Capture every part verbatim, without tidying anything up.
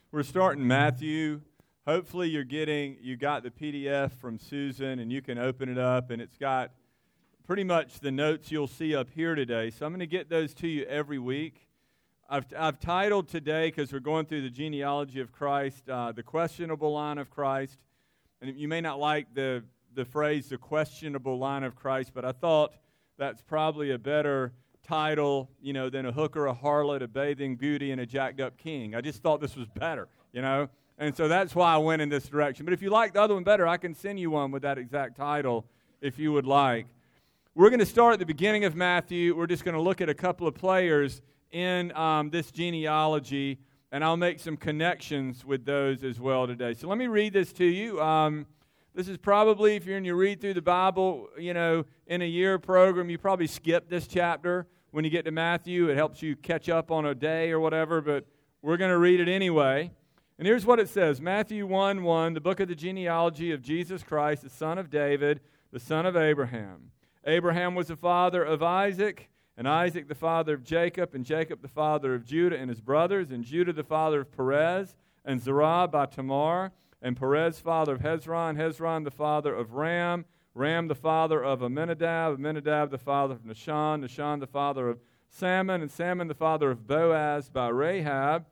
We're starting Matthew. Hopefully you're getting, you got the P D F from Susan and you can open it up and it's got pretty much the notes you'll see up here today. So I'm going to get those to you every week. I've, I've titled today, because we're going through the genealogy of Christ, uh, the questionable line of Christ. And you may not like the, the phrase, the questionable line of Christ, but I thought that's probably a better title, you know, than a hooker, a harlot, a bathing beauty, and a jacked up king. I just thought this was better, you know. And so that's why I went in this direction. But if you like the other one better, I can send you one with that exact title if you would like. We're going to start at the beginning of Matthew. We're just going to look at a couple of players in um, this genealogy, and I'll make some connections with those as well today. So let me read this to you. Um, this is probably, if you're in your read through the Bible, you know, in a year program, you probably skip this chapter when you get to Matthew. It helps you catch up on a day or whatever, but we're going to read it anyway. And here's what it says. Matthew one one, the book of the genealogy of Jesus Christ, the son of David, the son of Abraham. Abraham was the father of Isaac, and Isaac the father of Jacob, and Jacob the father of Judah and his brothers, and Judah the father of Perez, and Zerah by Tamar, and Perez father of Hezron, Hezron the father of Ram, Ram the father of Amminadab, Amminadab the father of Nahshon, Nahshon the father of Salmon, and Salmon the father of Boaz by Rahab,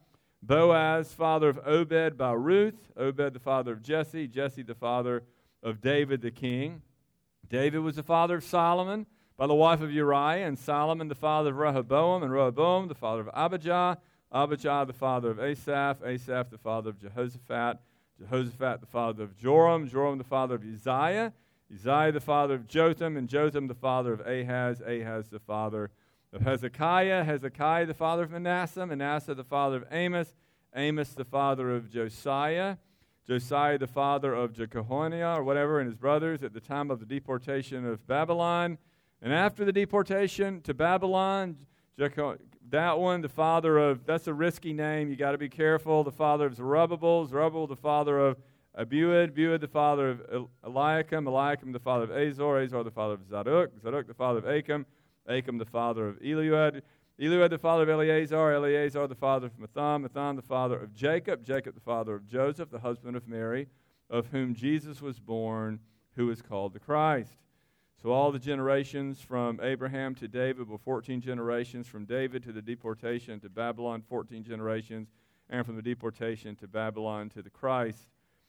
Boaz father of Obed by Ruth, Obed the father of Jesse, Jesse the father of David the king. David was the father of Solomon by the wife of Uriah, and Solomon the father of Rehoboam, and Rehoboam the father of Abijah, Abijah the father of Asaph, Asaph the father of Jehoshaphat, Jehoshaphat the father of Joram, Joram the father of Uzziah, Uzziah the father of Jotham, and Jotham the father of Ahaz, Ahaz the father of Hezekiah, Hezekiah the father of Manasseh, Manasseh the father of Amos, Amos the father of Josiah, Josiah the father of Jeconiah, or whatever, and his brothers at the time of the deportation of Babylon. And after the deportation to Babylon, Jeco- that one, the father of, that's a risky name, you got to be careful, the father of Zerubbabel, Zerubbabel the father of Abiud, Abiud the father of Eliakim, Eliakim the father of Azor, Azor the father of Zadok, Zadok the father of Achim, Achim the father of Eliud, Eliud the father of Eleazar, Eleazar the father of Matham, Matham the father of Jacob, Jacob the father of Joseph, the husband of Mary, of whom Jesus was born, who is called the Christ. So all the generations from Abraham to David were fourteen generations, from David to the deportation to Babylon, fourteen generations, and from the deportation to Babylon to the Christ,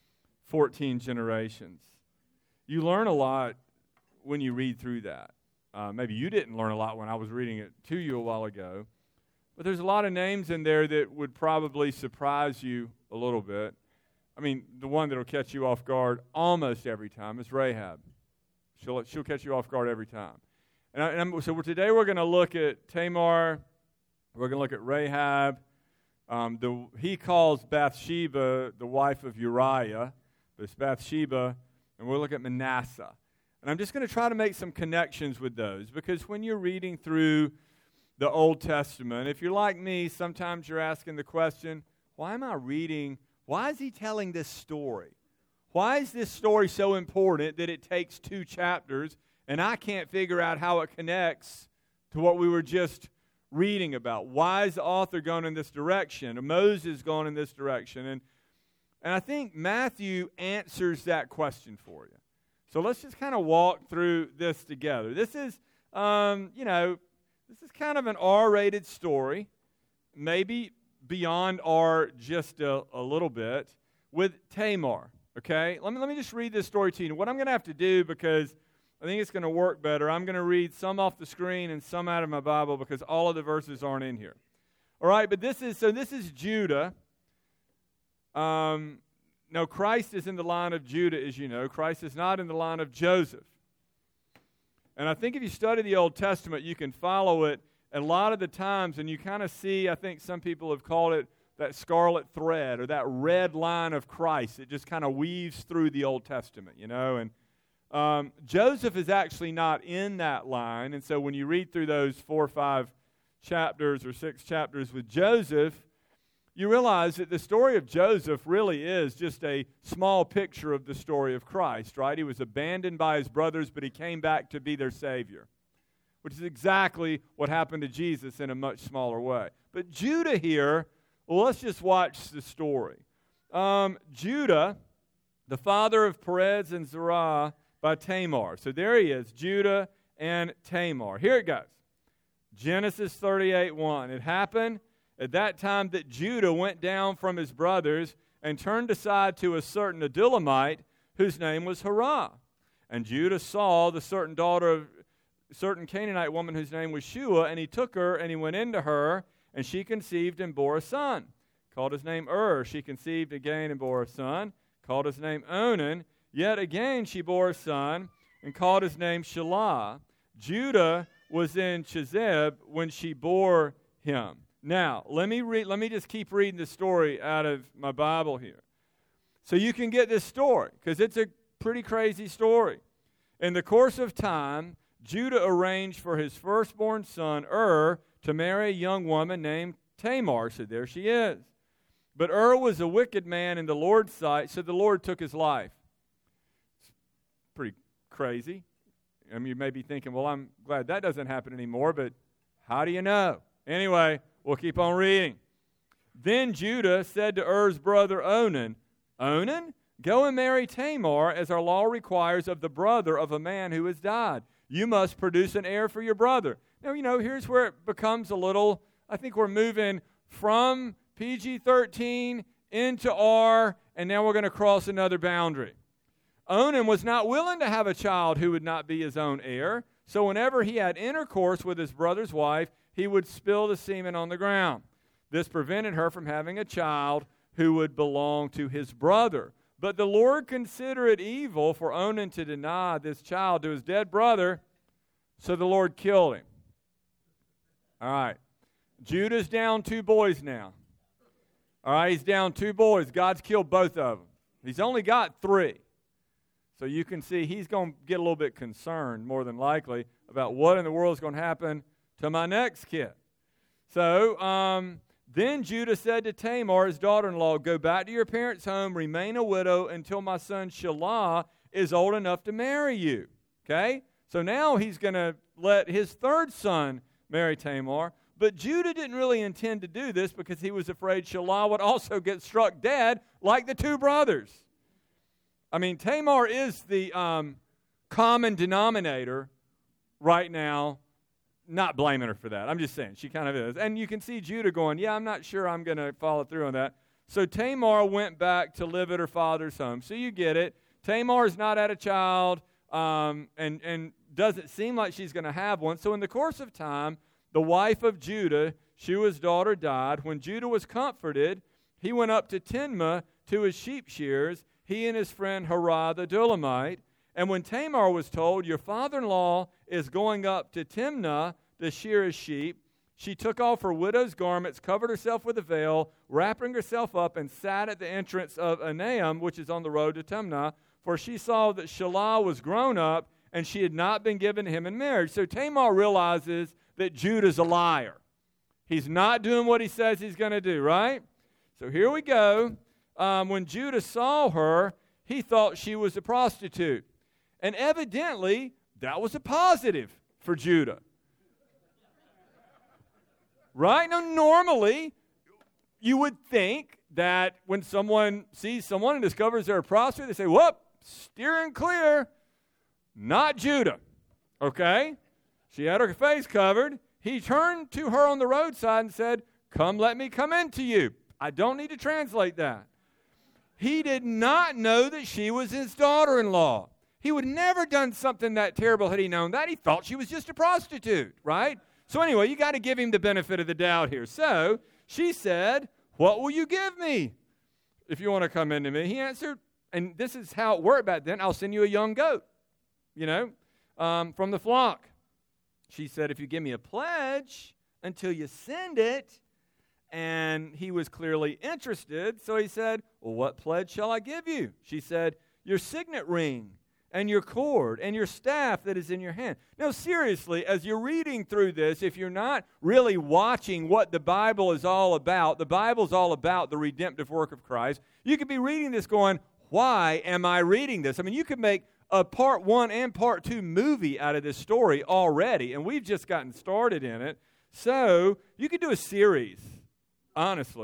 fourteen generations. You learn a lot when you read through that. Uh, maybe you didn't learn a lot when I was reading it to you a while ago, but there's a lot of names in there that would probably surprise you a little bit. I mean, the one that will catch you off guard almost every time is Rahab. She'll, she'll catch you off guard every time. And, I, and I'm, so we're, today we're going to look at Tamar. We're going to look at Rahab. Um, the, he calls Bathsheba the wife of Uriah. But it's Bathsheba. And we'll look at Manasseh. And I'm just going to try to make some connections with those. Because when you're reading through the Old Testament, if you're like me, sometimes you're asking the question, why am I reading, why is he telling this story? Why is this story so important that it takes two chapters and I can't figure out how it connects to what we were just reading about? Why is the author going in this direction? Or Moses going in this direction? And, and I think Matthew answers that question for you. So let's just kind of walk through this together. This is, um, you know, this is kind of an R-rated story, maybe beyond R just a, a little bit, with Tamar. Okay, let me let me just read this story to you. What I'm going to have to do, because I think it's going to work better, I'm going to read some off the screen and some out of my Bible because all of the verses aren't in here. All right, but this is, so this is Judah. Um, no, Christ is in the line of Judah, as you know. Christ is not in the line of Joseph. And I think if you study the Old Testament, you can follow it a lot of the times, and you kind of see, I think some people have called it that scarlet thread or that red line of Christ. It just kind of weaves through the Old Testament, you know. And um, Joseph is actually not in that line. And so when you read through those four or five chapters or six chapters with Joseph, you realize that the story of Joseph really is just a small picture of the story of Christ, right? He was abandoned by his brothers, but he came back to be their Savior, which is exactly what happened to Jesus in a much smaller way. But Judah here, Well, let's just watch the story. Um, Judah, the father of Perez and Zerah by Tamar. So there he is, Judah and Tamar. Here it goes. Genesis thirty-eight one. It happened at that time that Judah went down from his brothers and turned aside to a certain Adullamite whose name was Hirah. And Judah saw the certain daughter of a certain Canaanite woman whose name was Shua, and he took her and he went into her, and she conceived and bore a son. Called his name Ur. She conceived again and bore a son. Called his name Onan. Yet again she bore a son and called his name Shelah. Judah was in Chezib when she bore him. Now, let me read. Let me just keep reading the story out of my Bible here, so you can get this story, because it's a pretty crazy story. In the course of time, Judah arranged for his firstborn son Ur to marry a young woman named Tamar. So there she is. But Ur was a wicked man in the Lord's sight, so the Lord took his life. It's pretty crazy. I mean, you may be thinking, well, I'm glad that doesn't happen anymore, but how do you know? Anyway, we'll keep on reading. Then Judah said to Ur's brother Onan, Onan, go and marry Tamar, as our law requires of the brother of a man who has died. You must produce an heir for your brother. Now, you know, here's where it becomes a little, I think we're moving from P G thirteen into R, and now we're going to cross another boundary. Onan was not willing to have a child who would not be his own heir, so whenever he had intercourse with his brother's wife, he would spill the semen on the ground. This prevented her from having a child who would belong to his brother. But the Lord considered it evil for Onan to deny this child to his dead brother, so the Lord killed him. All right. Judah's down two boys now. All right, he's down two boys. God's killed both of them. He's only got three. So you can see he's going to get a little bit concerned, more than likely, about what in the world is going to happen to my next kid. So um, then Judah said to Tamar, his daughter-in-law, go back to your parents' home, remain a widow until my son Shelah is old enough to marry you. Okay? So now he's going to let his third son marry Tamar. But Judah didn't really intend to do this because he was afraid Shelah would also get struck dead like the two brothers. I mean, Tamar is the um, common denominator right now. Not blaming her for that. I'm just saying, she kind of is. And you can see Judah going, yeah, I'm not sure I'm going to follow through on that. So Tamar went back to live at her father's home. So you get it. Tamar's not had a child um, and, and doesn't seem like she's going to have one. So in the course of time, the wife of Judah, Shua's daughter, died. When Judah was comforted, he went up to Timnah to his sheep shears, he and his friend Hirah the Adullamite. And when Tamar was told, your father-in-law is going up to Timnah to shear his sheep, she took off her widow's garments, covered herself with a veil, wrapping herself up, and sat at the entrance of Anaim, which is on the road to Timnah, for she saw that Shelah was grown up, and she had not been given to him in marriage. So Tamar realizes that Judah's a liar. He's not doing what he says he's going to do, right? So here we go. Um, when Judah saw her, he thought she was a prostitute. And evidently, that was a positive for Judah. Right? Now, normally, you would think that when someone sees someone and discovers they're a prostitute, they say, whoop, steering clear. Not Judah. Okay? She had her face covered. He turned to her on the roadside and said, come, let me come into you. I don't need to translate that. He did not know that she was his daughter-in-law. He would never done something that terrible had he known that. He thought she was just a prostitute, right? So anyway, you got to give him the benefit of the doubt here. So she said, what will you give me if you want to come into me? He answered, and this is how it worked back then, I'll send you a young goat, you know, um, from the flock. She said, if you give me a pledge until you send it. And he was clearly interested, so he said, well, what pledge shall I give you? She said, your signet ring and your cord and your staff that is in your hand. Now, seriously, as you're reading through this, if you're not really watching what the Bible is all about, the Bible is all about the redemptive work of Christ, you could be reading this going, why am I reading this? I mean, you could make a part one and part two movie out of this story already, and we've just gotten started in it. So you could do a series. Honestly.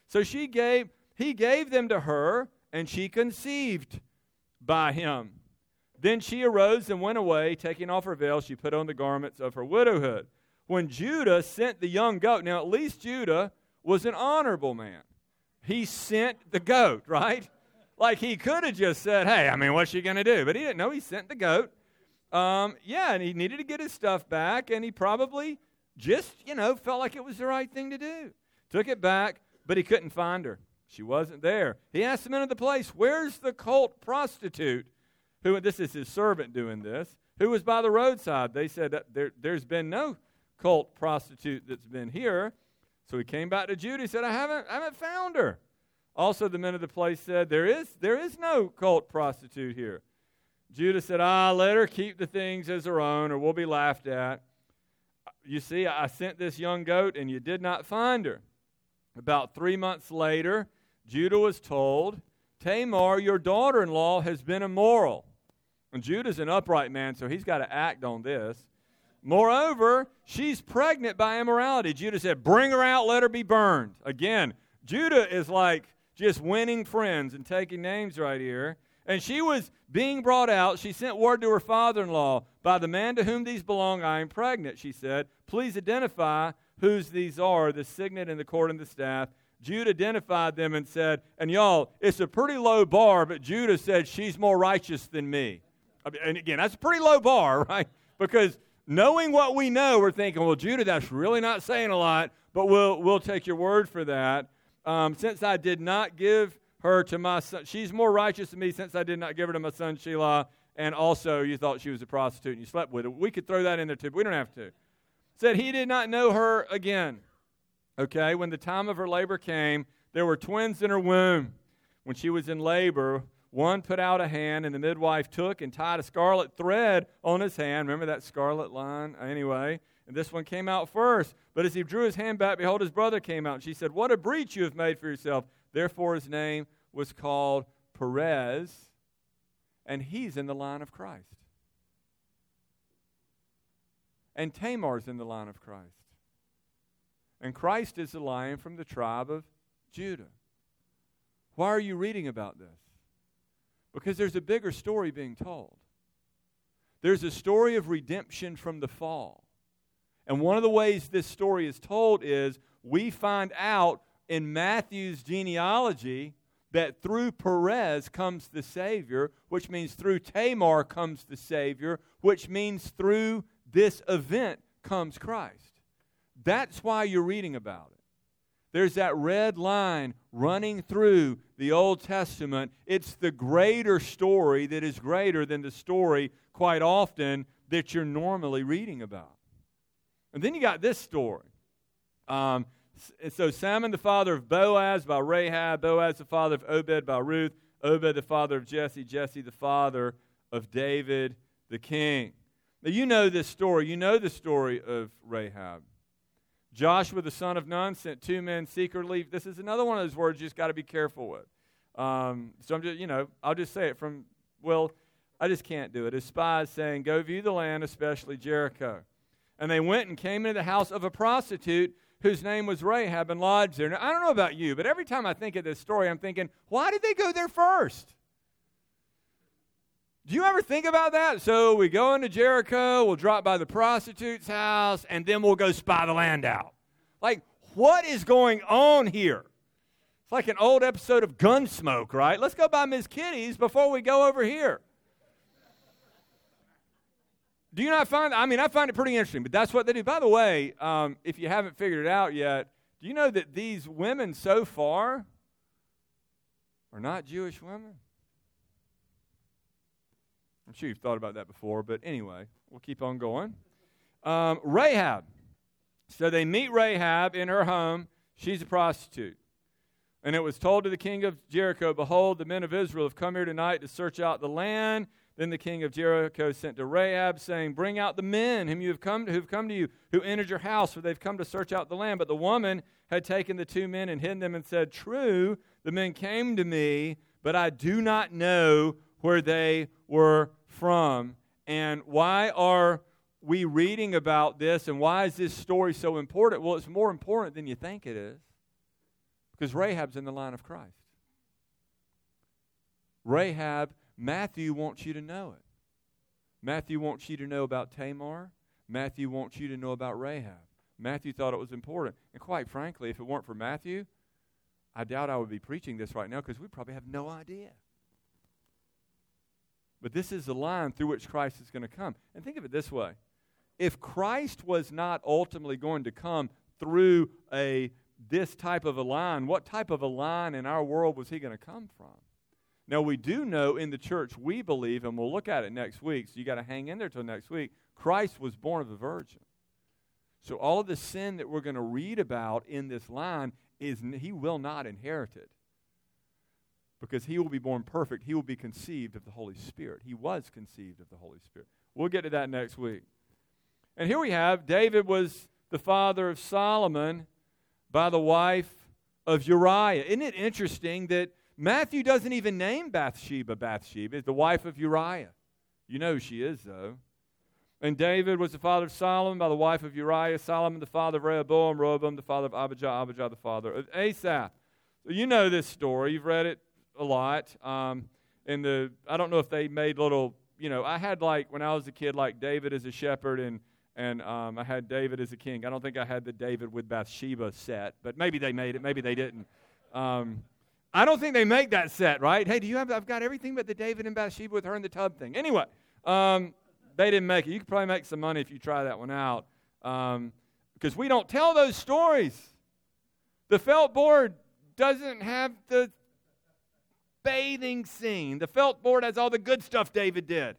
So she gave, he gave them to her, and she conceived by him. Then she arose and went away, taking off her veil. She put on the garments of her widowhood. When Judah sent the young goat, now at least Judah was an honorable man. He sent the goat, right? Like he could have just said, hey, I mean, what's she going to do? But he didn't know. He sent the goat. Um, yeah, and he needed to get his stuff back, and he probably just, you know, felt like it was the right thing to do. Took it back, but he couldn't find her. She wasn't there. He asked the men of the place, where's the cult prostitute? Who, this is his servant doing this, who was by the roadside. They said, that there, there's been no cult prostitute that's been here. So he came back to Judah. He said, I haven't, I haven't found her. Also, the men of the place said, there is, there is no cult prostitute here. Judah said, ah, let her keep the things as her own, or we'll be laughed at. You see, I sent this young goat, and you did not find her. About three months later, Judah was told, Tamar, your daughter-in-law, has been immoral. And Judah's an upright man, so he's got to act on this. Moreover, she's pregnant by immorality. Judah said, bring her out, let her be burned. Again, Judah is like just winning friends and taking names right here. And she was being brought out. She sent word to her father-in-law, by the man to whom these belong, I am pregnant, she said. Please identify whose these are, the signet and the cord and the staff. Judah identified them and said, and y'all, it's a pretty low bar, but Judah said, she's more righteous than me. And again, that's a pretty low bar, right? Because knowing what we know, we're thinking, well, Judah, that's really not saying a lot, but we'll we'll take your word for that. Um, since I did not give her to my son, she's more righteous than me since I did not give her to my son Shelah, and also you thought she was a prostitute and you slept with her. We could throw that in there too, but we don't have to. Said he did not know her again. Okay, when the time of her labor came, there were twins in her womb. When she was in labor, one put out a hand, and the midwife took and tied a scarlet thread on his hand. Remember that scarlet line? Anyway, and this one came out first. But as he drew his hand back, behold, his brother came out. And she said, what a breach you have made for yourself. Therefore his name was called Perez, and he's in the line of Christ. And Tamar's in the line of Christ. And Christ is the Lion from the tribe of Judah. Why are you reading about this? Because there's a bigger story being told. There's a story of redemption from the fall. And one of the ways this story is told is we find out in Matthew's genealogy that through Perez comes the Savior, which means through Tamar comes the Savior, which means through this event comes Christ. That's why you're reading about it. There's that red line running through the Old Testament. It's the greater story that is greater than the story quite often that you're normally reading about. And then you got this story. Um, so Salmon, the father of Boaz by Rahab, Boaz the father of Obed by Ruth, Obed the father of Jesse, Jesse the father of David the king. Now you know this story. You know the story of Rahab. Joshua, the son of Nun, sent two men secretly. This is another one of those words you just got to be careful with. Um, so I'm just, you know, I'll just say it from, well, I just can't do it. As spies saying, go view the land, especially Jericho. And they went and came into the house of a prostitute whose name was Rahab and lodged there. Now, I don't know about you, but every time I think of this story, I'm thinking, why did they go there first? Do you ever think about that? So we go into Jericho, we'll drop by the prostitute's house, and then we'll go spy the land out. Like, what is going on here? It's like an old episode of Gunsmoke, right? Let's go by Miss Kitty's before we go over here. Do you not find, I mean, I find it pretty interesting, but that's what they do. By the way, um, if you haven't figured it out yet, do you know that these women so far are not Jewish women? I'm sure you've thought about that before, but anyway, we'll keep on going. Um, Rahab. So they meet Rahab in her home. She's a prostitute. And it was told to the king of Jericho, behold, the men of Israel have come here tonight to search out the land. Then the king of Jericho sent to Rahab, saying, bring out the men whom you have come to, who've come to you, who entered your house, for they've come to search out the land. But the woman had taken the two men and hidden them and said, true, the men came to me, but I do not know where they were from. And why are we reading about this, and why is this story so important? Well, it's more important than you think it is, Because Rahab's in the line of Christ. Rahab, Matthew wants you to know it. Matthew wants you to know about Tamar. Matthew wants you to know about Rahab. Matthew thought it was important. And quite frankly, if it weren't for Matthew, I doubt I would be preaching this right now because we probably have no idea. But this is the line through which Christ is going to come. And think of it this way. If Christ was not ultimately going to come through a this type of a line, what type of a line in our world was he going to come from? Now, we do know in the church, we believe, and we'll look at it next week, so you got to hang in there till next week, Christ was born of a virgin. So all of the sin that we're going to read about in this line, is he will not inherit it. Because he will be born perfect. He will be conceived of the Holy Spirit. He was conceived of the Holy Spirit. We'll get to that next week. And here we have, David was the father of Solomon by the wife of Uriah. Isn't it interesting that Matthew doesn't even name Bathsheba Bathsheba. It's the wife of Uriah. You know who she is, though. And David was the father of Solomon by the wife of Uriah. Solomon the father of Rehoboam. Rehoboam the father of Abijah. Abijah the father of Asaph. So you know this story. You've read it a lot. Um, in the I don't know if they made little, you know, I had like, when I was a kid, like David as a shepherd and And um, I had David as a king. I don't think I had the David with Bathsheba set, but maybe they made it. Maybe they didn't. Um, I don't think they make that set, right? Hey, do you have, I've got everything but the David and Bathsheba with her in the tub thing. Anyway, um, they didn't make it. You could probably make some money if you try that one out. Um, because we don't tell those stories. The felt board doesn't have the bathing scene. The felt board has all the good stuff David did.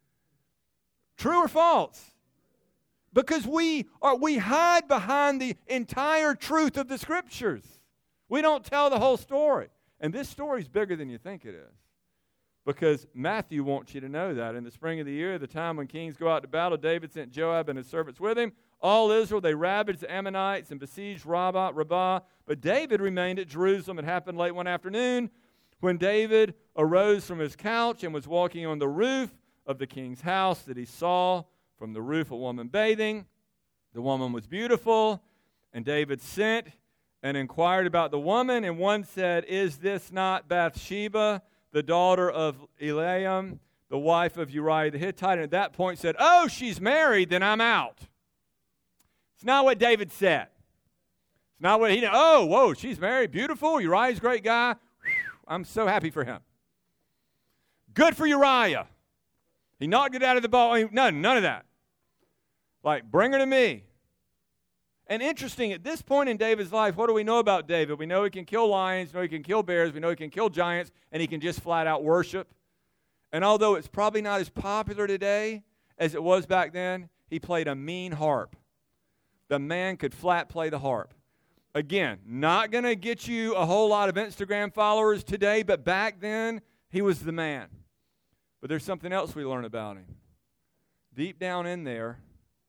True or false? Because we are we hide behind the entire truth of the Scriptures. We don't tell the whole story. And this story is bigger than you think it is. Because Matthew wants you to know that. In the spring of the year, the time when kings go out to battle, David sent Joab and his servants with him. All Israel, they ravaged the Ammonites and besieged Rabbah, Rabbah. But David remained at Jerusalem. It happened late one afternoon when David arose from his couch and was walking on the roof of the king's house that he saw from the roof a woman bathing. The woman was beautiful, and David sent and inquired about the woman, and one said, "Is this not Bathsheba, the daughter of Eliam, the wife of Uriah the Hittite?" And at that point said, "Oh, she's married, then I'm out." It's not what David said. It's not what he did. Oh, whoa, she's married, beautiful, Uriah's a great guy. Whew, I'm so happy for him. Good for Uriah. He knocked it out of the ball. None, none of that. Like, bring her to me. And interesting, at this point in David's life, what do we know about David? We know he can kill lions, we know he can kill bears, we know he can kill giants, and he can just flat out worship. And although it's probably not as popular today as it was back then, he played a mean harp. The man could flat play the harp. Again, not going to get you a whole lot of Instagram followers today, but back then, he was the man. But there's something else we learn about him. Deep down in there,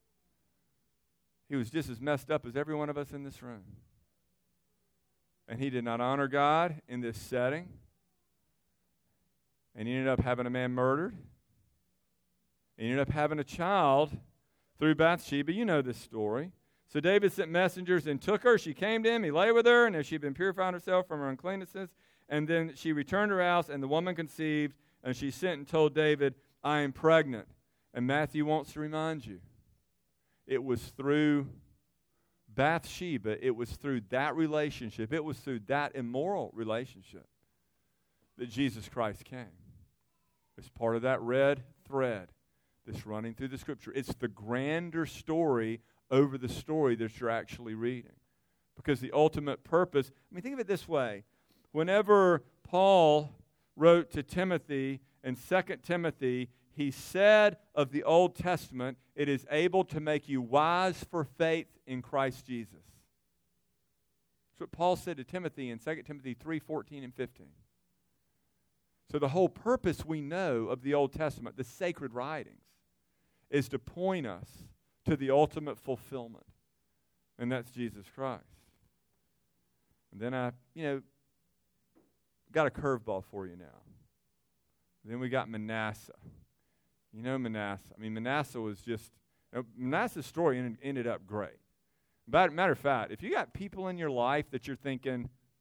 he was just as messed up as every one of us in this room. And he did not honor God in this setting. And he ended up having a man murdered. He ended up having a child through Bathsheba. You know this story. So David sent messengers and took her. She came to him. He lay with her, and as she had been purifying herself from her uncleannesses, and then she returned to her house, and the woman conceived, and she sent and told David, "I am pregnant." And Matthew wants to remind you, it was through Bathsheba, it was through that relationship, it was through that immoral relationship that Jesus Christ came. It's part of that red thread that's running through the Scripture. It's the grander story over the story that you're actually reading. Because the ultimate purpose, I mean, think of it this way. Whenever Paul wrote to Timothy in Second Timothy, he said of the Old Testament, it is able to make you wise for faith in Christ Jesus. That's what Paul said to Timothy in Second Timothy three, fourteen and fifteen. So the whole purpose we know of the Old Testament, the sacred writings, is to point us to the ultimate fulfillment. And that's Jesus Christ. And then I, you know, got a curveball for you now. Then we got Manasseh. You know Manasseh. I mean, Manasseh was just, you know, Manasseh's story ended, ended up great. But matter of fact, if you got people in your life that you're thinking,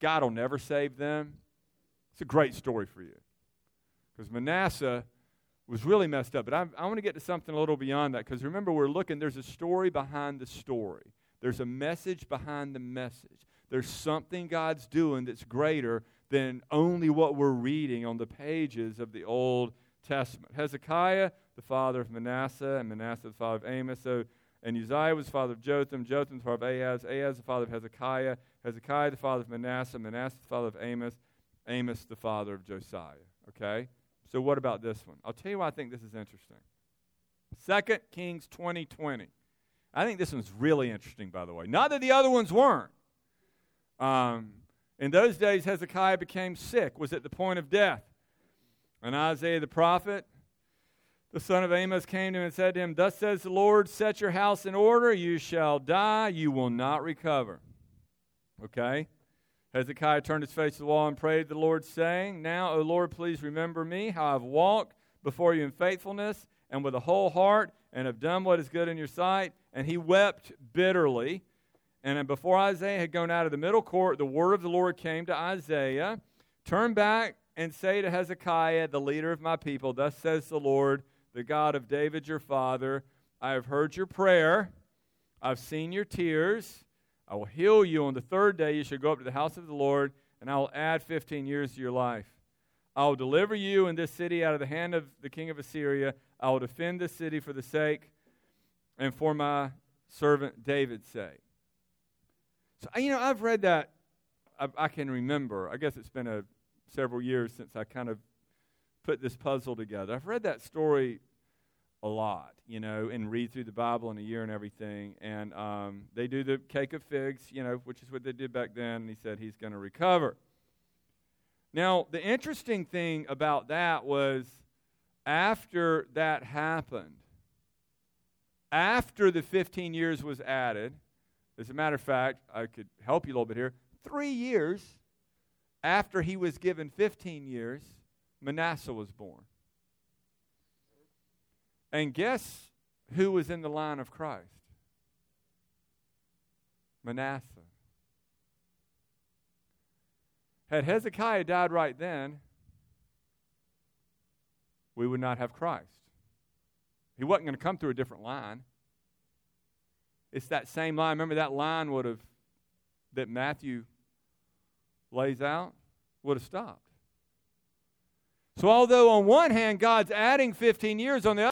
God will never save them, it's a great story for you. Because Manasseh was really messed up. But I, I want to get to something a little beyond that, because remember, we're looking, there's a story behind the story. There's a message behind the message. There's something God's doing that's greater than only what we're reading on the pages of the Old Testament. Hezekiah, the father of Manasseh, and Manasseh, the father of Amos. So, and Uzziah was the father of Jotham, Jotham, the father of Ahaz, Ahaz, the father of Hezekiah, Hezekiah, the father of Manasseh, Manasseh, the father of Amos, Amos, the father of Josiah. Okay? So what about this one? I'll tell you why I think this is interesting. Second Kings twenty twenty. I think this one's really interesting, by the way. Not that the other ones weren't. Um, in those days, Hezekiah became sick, was at the point of death. And Isaiah the prophet, the son of Amos, came to him and said to him, "Thus says the Lord, set your house in order, you shall die, you will not recover." Okay? Hezekiah turned his face to the wall and prayed to the Lord, saying, "Now, O Lord, please remember me, how I've walked before you in faithfulness and with a whole heart, and have done what is good in your sight." And he wept bitterly. And before Isaiah had gone out of the middle court, the word of the Lord came to Isaiah, "Turn back and say to Hezekiah, the leader of my people, thus says the Lord, the God of David your father, I have heard your prayer, I've seen your tears, I will heal you. On the third day you shall go up to the house of the Lord, and I will add fifteen years to your life. I will deliver you and this city out of the hand of the king of Assyria. I will defend this city for the sake and for my servant David's sake." So, you know, I've read that, I, I can remember, I guess it's been a, several years since I kind of put this puzzle together. I've read that story a lot, you know, and read through the Bible in a year and everything. And um, they do the cake of figs, you know, which is what they did back then. And he said he's going to recover. Now, the interesting thing about that was after that happened, after the fifteen years was added, as a matter of fact, I could help you a little bit here, three years after he was given fifteen years, Manasseh was born. And guess who was in the line of Christ? Manasseh. Had Hezekiah died right then, we would not have Christ. He wasn't going to come through a different line. It's that same line. Remember that line would have, that Matthew lays out, would have stopped. So although on one hand God's adding fifteen years, on the other